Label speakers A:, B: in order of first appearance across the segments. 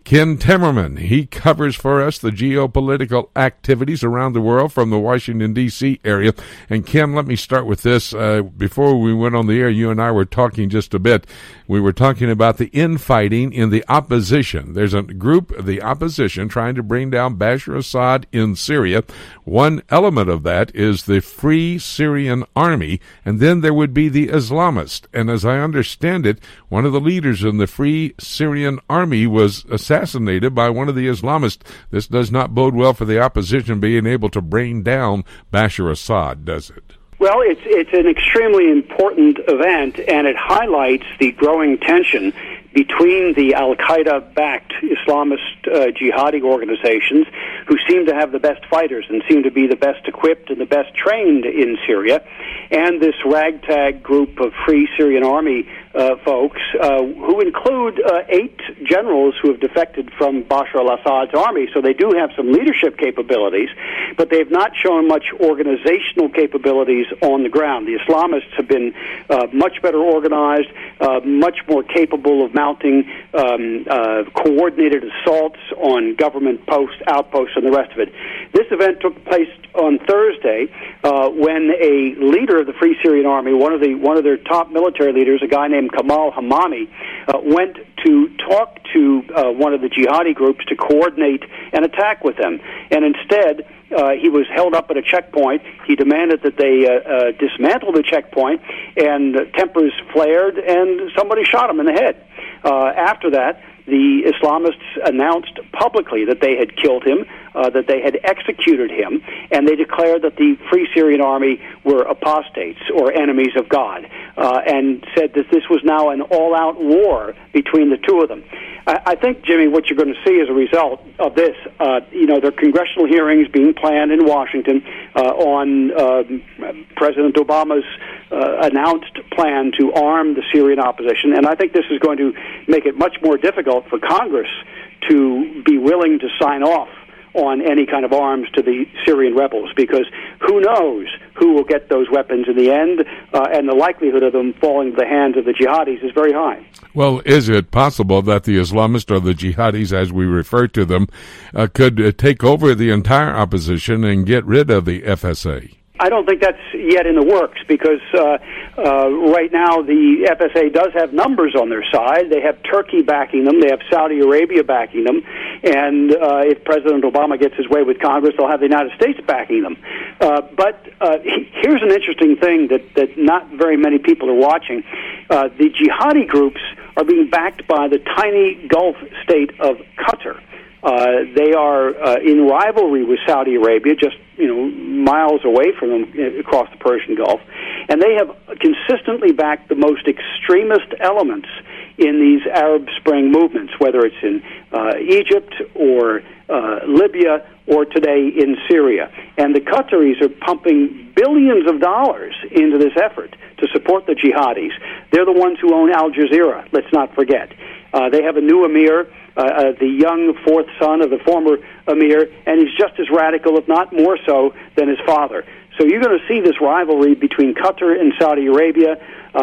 A: Ken Timmerman, he covers for us the geopolitical activities around the world from the Washington, D.C. area. And Ken, let me start with this. Before we went on the air, you and I were talking just a bit. We were talking about the infighting in the opposition. There's a group of the opposition trying to bring down Bashar Assad in Syria. One element of that is the Free Syrian Army, and then there would be the Islamists. And as I understand it, one of the leaders in the Free Syrian Army was assassinated by one of the Islamists. This does not bode well for the opposition being able to bring down Bashar Assad, does it?
B: Well, it's an extremely important event, and it highlights the growing tension between the al-Qaeda-backed Islamist jihadi organizations, who seem to have the best fighters and seem to be the best equipped and the best trained in Syria, and this ragtag group of Free Syrian Army folks, who include 8 generals who have defected from Bashar al-Assad's army. So they do have some leadership capabilities, but they have not shown much organizational capabilities on the ground. The Islamists have been much better organized, much more capable of mounting coordinated assaults on government posts, outposts, and the rest of it. This event took place on Thursday when a leader of the Free Syrian Army, one of their top military leaders, a guy named Kamal Hamami, went to talk to one of the jihadi groups to coordinate an attack with them. And instead, he was held up at a checkpoint. He demanded that they dismantle the checkpoint, and tempers flared, and somebody shot him in the head. After that, the Islamists announced publicly that they had killed him, that they had executed him, and they declared that the Free Syrian Army were apostates or enemies of God, and said that this was now an all-out war between the two of them. I think, Jimmy, what you're going to see as a result of this, there are congressional hearings being planned in Washington on President Obama's announced plan to arm the Syrian opposition, and I think this is going to make it much more difficult for Congress to be willing to sign off on any kind of arms to the Syrian rebels, because who knows who will get those weapons in the end, and the likelihood of them falling into the hands of the jihadis is very high.
A: Well, is it possible that the Islamists, or the jihadis as we refer to them, could take over the entire opposition and get rid of the FSA?
B: I don't think that's yet in the works, because right now the FSA does have numbers on their side. They have Turkey backing them. They have Saudi Arabia backing them. And if President Obama gets his way with Congress, they'll have the United States backing them. But here's an interesting thing that not very many people are watching. The jihadi groups are being backed by the tiny Gulf state of Qatar. They are in rivalry with Saudi Arabia, just miles away from them across the Persian Gulf, and they have consistently backed the most extremist elements in these Arab Spring movements, whether it's in Egypt or Libya or today in Syria. And the Qataris are pumping billions of dollars into this effort to support the jihadis. They're the ones who own Al Jazeera, let's not forget. They have a new emir, the young fourth son of the former emir, and he's just as radical, if not more so, than his father. So you're going to see this rivalry between Qatar and Saudi Arabia,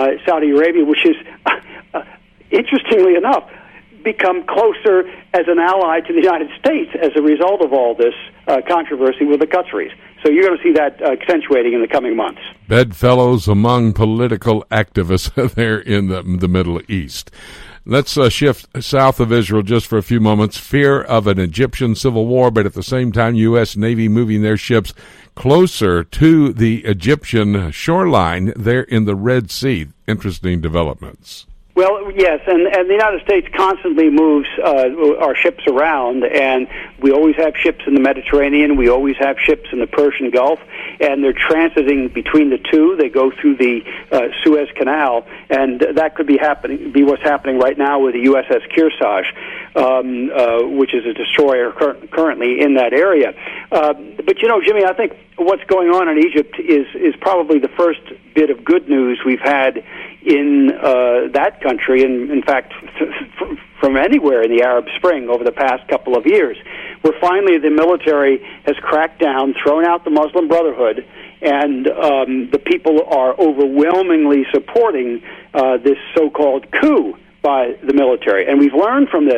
B: which is, interestingly enough, become closer as an ally to the United States as a result of all this controversy with the Qataris. So you're going to see that accentuating in the coming months. Bedfellows
A: among political activists there in the Middle East. Let's shift south of Israel just for a few moments. Fear of an Egyptian civil war, but at the same time, U.S. Navy moving their ships closer to the Egyptian shoreline there in the Red Sea. Interesting developments.
B: Well, yes, and the United States constantly moves our ships around, and we always have ships in the Mediterranean, we always have ships in the Persian Gulf, and they're transiting between the two. They go through the Suez Canal, and that could be what's happening right now with the USS Kearsarge, which is a destroyer currently in that area. But, Jimmy, I think what's going on in Egypt is probably the first bit of good news we've had in that country, and in fact from anywhere in the Arab Spring over the past couple of years, where finally the military has cracked down, thrown out the Muslim Brotherhood, and the people are overwhelmingly supporting this so-called coup by the military. And we've learned from this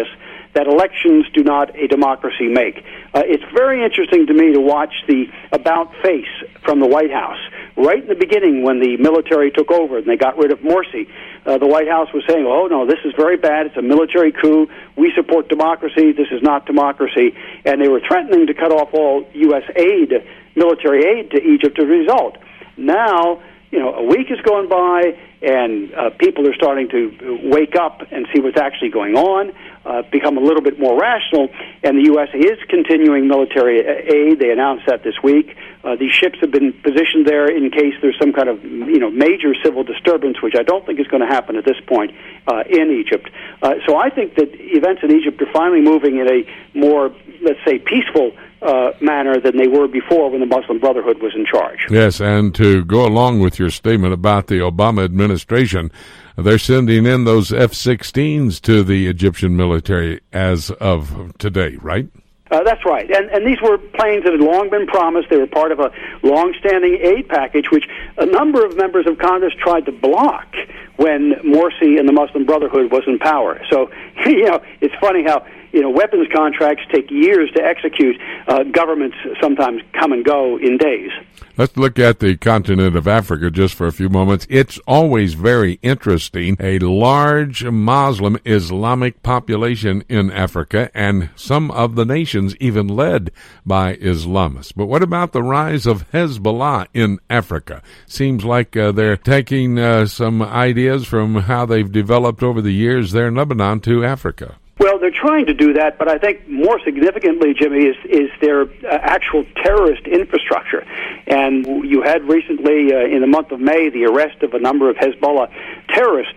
B: that elections do not a democracy make. It's very interesting to me to watch the about face from the White House. Right in the beginning, when the military took over and they got rid of Morsi, the White House was saying, oh, no, this is very bad. It's a military coup. We support democracy. This is not democracy. And they were threatening to cut off all U.S. aid, military aid to Egypt as a result. Now, a week has gone by, and people are starting to wake up and see what's actually going on, become a little bit more rational, and the U.S. is continuing military aid. They announced that this week. These ships have been positioned there in case there's some kind of major civil disturbance, which I don't think is going to happen at this point in Egypt. So I think that events in Egypt are finally moving in a more, let's say, peaceful manner than they were before when the Muslim Brotherhood was in charge.
A: Yes, and to go along with your statement about the Obama administration, they're sending in those F-16s to the Egyptian military as of today, right?
B: That's right. And these were planes that had long been promised. They were part of a long-standing aid package, which a number of members of Congress tried to block when Morsi and the Muslim Brotherhood was in power. So, it's funny how weapons contracts take years to execute. Governments sometimes come and go in days.
A: Let's look at the continent of Africa just for a few moments. It's always very interesting. A large Muslim Islamic population in Africa, and some of the nations even led by Islamists. But what about the rise of Hezbollah in Africa? Seems like they're taking some ideas from how they've developed over the years there in Lebanon to Africa.
B: Well, they're trying to do that, but I think more significantly, Jimmy, is their actual terrorist infrastructure. And you had recently, in the month of May, the arrest of a number of Hezbollah terrorists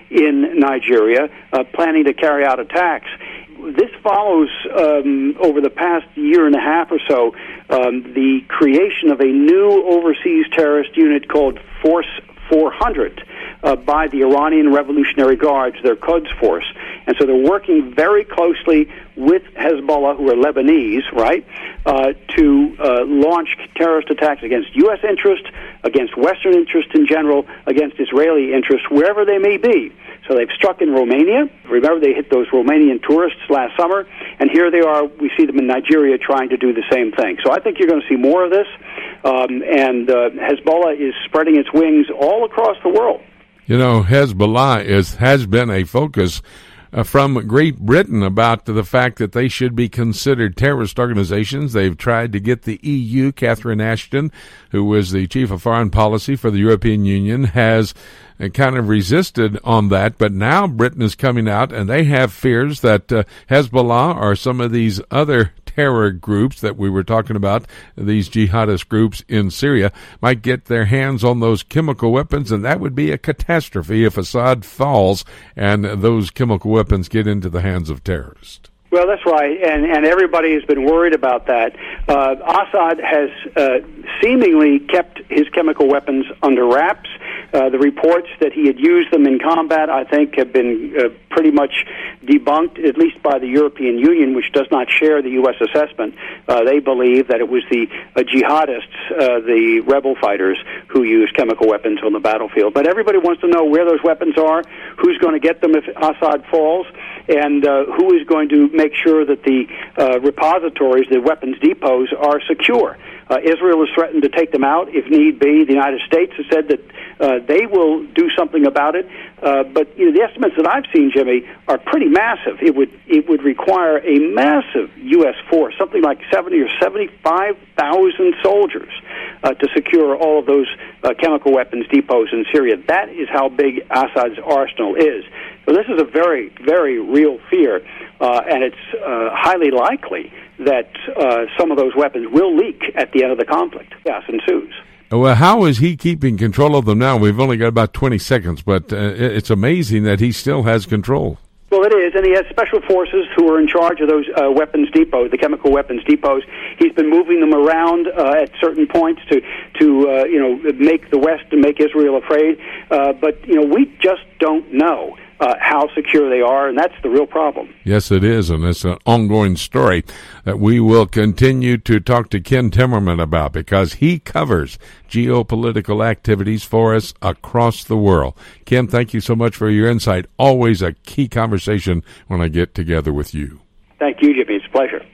B: in Nigeria planning to carry out attacks. This follows, over the past year and a half or so, the creation of a new overseas terrorist unit called Force 400 by the Iranian Revolutionary Guards, their Quds force. And so they're working very closely with Hezbollah, who are Lebanese, right, to launch terrorist attacks against U.S. interest, against Western interest in general, against Israeli interests, wherever they may be. So they've struck in Romania. Remember, they hit those Romanian tourists last summer. And here they are. We see them in Nigeria trying to do the same thing. So I think you're going to see more of this. And Hezbollah is spreading its wings all across the world.
A: Hezbollah has been a focus from Great Britain about the fact that they should be considered terrorist organizations. They've tried to get the EU, Catherine Ashton, who was the chief of foreign policy for the European Union, has kind of resisted on that. But now Britain is coming out, and they have fears that Hezbollah or some of these other terror groups that we were talking about, these jihadist groups in Syria, might get their hands on those chemical weapons, and that would be a catastrophe if Assad falls and those chemical weapons get into the hands of terrorists.
B: Well, that's right, and everybody has been worried about that. Assad has seemingly kept his chemical weapons under wraps. The reports that he had used them in combat, I think, have been pretty much debunked, at least by the European Union, which does not share the U.S. assessment. They believe that it was the jihadists, the rebel fighters, who used chemical weapons on the battlefield. But everybody wants to know where those weapons are, who's going to get them if Assad falls, and who is going to make sure that the repositories, the weapons depots, are secure. Israel has threatened to take them out if need be. The United States has said that they will do something about it. But the estimates that I've seen, Jimmy, are pretty massive. It would require a massive U.S. force, something like 70 or 75,000 soldiers, to secure all of those chemical weapons depots in Syria. That is how big Assad's arsenal is. So this is a very, very real fear, and it's highly likely that some of those weapons will leak at the end of the conflict. Yes, ensues.
A: Well, how is he keeping control of them now? We've only got about 20 seconds, but it's amazing that he still has control.
B: Well, it is, and he has special forces who are in charge of those weapons depots, the chemical weapons depots. He's been moving them around at certain points to make the West and make Israel afraid. But we just don't know how secure they are, and that's the real problem.
A: Yes, it is, and it's an ongoing story that we will continue to talk to Ken Timmerman about, because he covers geopolitical activities for us across the world. Ken, thank you so much for your insight. Always a key conversation when I get together with you.
B: Thank you, Jimmy. It's a pleasure.